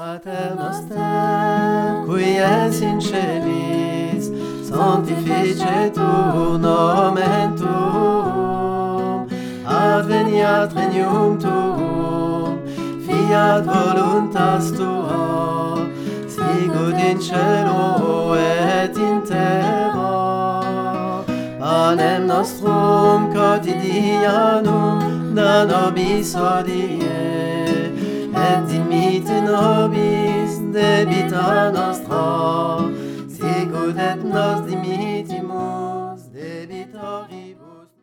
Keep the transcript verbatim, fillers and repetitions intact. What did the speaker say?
Pater noster, qui es in celis, sanctificetur nomen tuum, adveniat regnum tuum, fiat voluntas tua, sicut in cielo et in terra. Panem nostrum quotidianum da nobis hodie, et dimitte nobis debita nostra,